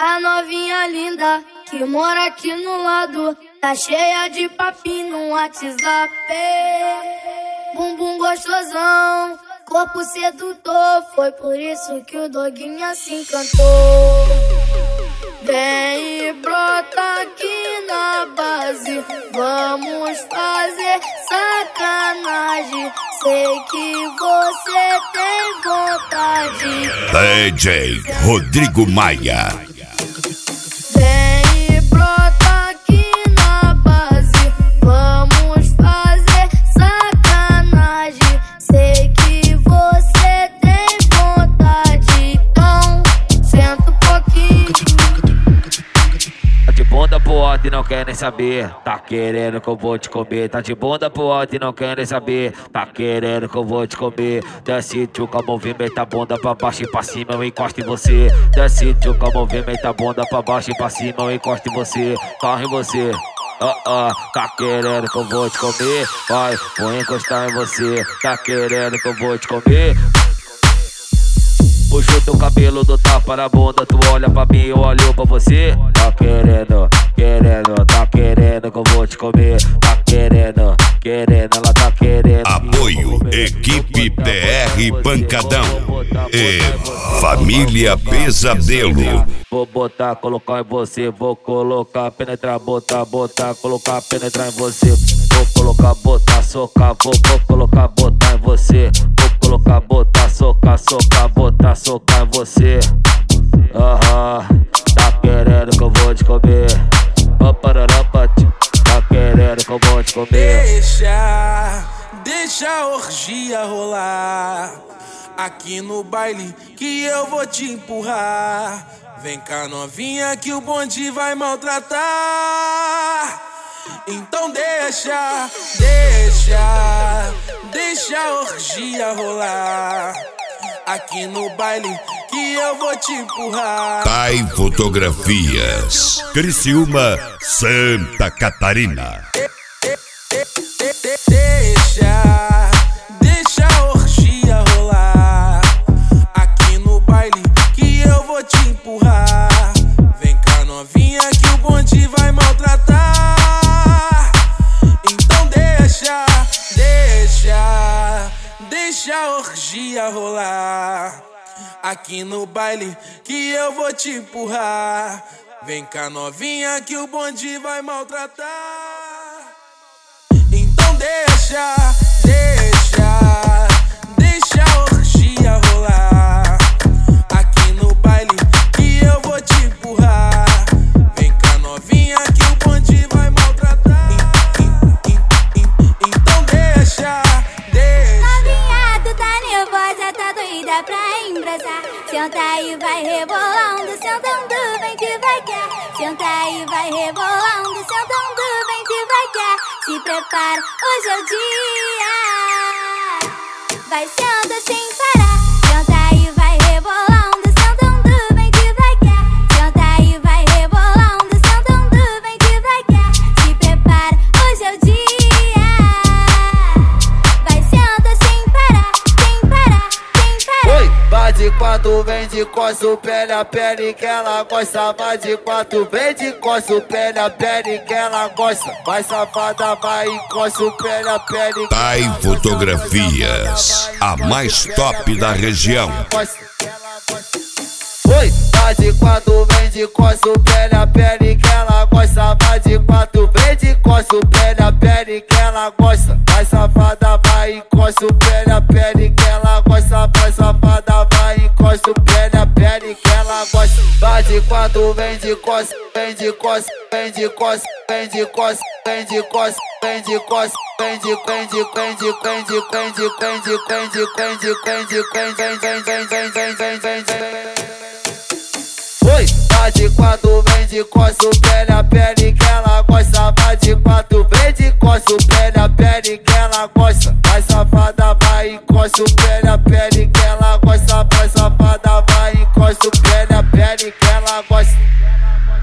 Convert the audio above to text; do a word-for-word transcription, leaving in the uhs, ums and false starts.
A novinha linda que mora aqui no lado tá cheia de papinho no WhatsApp. Bumbum gostosão, corpo sedutor, foi por isso que o doguinho assim cantou. Vem e brota aqui na base, vamos fazer sacanagem. Sei que você tem vontade. D J Rodrigo Maia. Vem e brota aqui na base, vamos fazer sacanagem. Sei que você tem vontade, então senta um pouquinho. Tá de bunda pro alto e não quer nem saber, tá querendo que eu vou te comer. Tá de bunda pro alto e não quer nem saber, tá querendo que eu vou te comer. Desce tchuca, movimenta a bunda pra baixo e pra cima, eu encosto em você. Desce tchuca, movimenta a bunda pra baixo e pra cima, eu encosto em você. Corre em você. Oh, oh, tá querendo que eu vou te comer? Vai, vou encostar em você. Tá querendo que eu vou te comer? Puxou teu cabelo do tapa na bunda, tu olha pra mim, eu olho pra você. Tá querendo, querendo, tá querendo que eu vou te comer. Tá querendo, querendo, ela tá querendo. Apoio Equipe P R Pancadão e Família Pesadelo. Vou botar, colocar em você, vou colocar, penetrar, botar, botar, colocar, penetrar em você. Vou colocar, botar, socar, vou, vou colocar, botar em você. Vou colocar, botar, socar, socar, botar, socar em você. Aham, tá querendo que eu vou te comer. Tá querendo que eu vou te comer. Deixa, deixa a orgia rolar aqui no baile que eu vou te empurrar. Vem cá novinha que o bonde vai maltratar. Então deixa, deixa, deixa a orgia rolar aqui no baile que eu vou te empurrar. Tai Fotografias, Criciúma, Santa Catarina. Deixa, deixa a orgia rolar aqui no baile que eu vou te empurrar. Vem cá novinha que o bonde vai maltratar. Então deixa, deixa, deixa a orgia rolar aqui no baile que eu vou te empurrar. Vem cá novinha que o bonde vai maltratar. Então deixa, deixa, deixa a orgia rolar aqui no baile que eu vou te empurrar. Vem cá novinha que o bonde vai maltratar. Então deixa, deixa. Novinha, tu tá nervosa, tá doida pra embrasar. Senta aí, vai rebolando, sentando bem devagar. Senta aí, vai rebolando, sentando bem devagar. Se prepara, hoje é o dia. Vai senta sem parar. Senta aí, vai rebolando, sentando bem devagar. Senta aí, vai rebolando, sentando bem devagar. Se prepara, hoje é o dia. Vai senta sem parar, sem parar, sem parar. Oi, vai de quatro, vem de costa, pele a pele que ela gosta. Vai de quatro, vem de costa, pele a pele que ela gosta. Vai safada, vai encosta, pele a pele. Tai Fotografias, a mais top da região. Oi, vai de quatro, vem de costa, pele a pele que ela gosta. Vai de quatro, vem de costa, pele a pele que ela gosta. Vai safada, vai encosta, pele a pele que ela gosta. Vai safada, vai encosta, pele a pele que ela gosta. Vai de quatro, vem de costa, vem de costa, vem de costa, vem de costa, vem de costa, vem de costa, vem de vem de vem de vem de vem de vem de vem de vem de vem de vem vem vem vem vem vem vem vem. Oi, vai de quatro, vem de costa, pele a pele que ela gosta. Vai de quatro, vem de costa, pele a pele que ela gosta. Vai safada, vai encosta, pele a pele que ela gosta. Vai safada, vai encosta, pele a pele que ela gosta.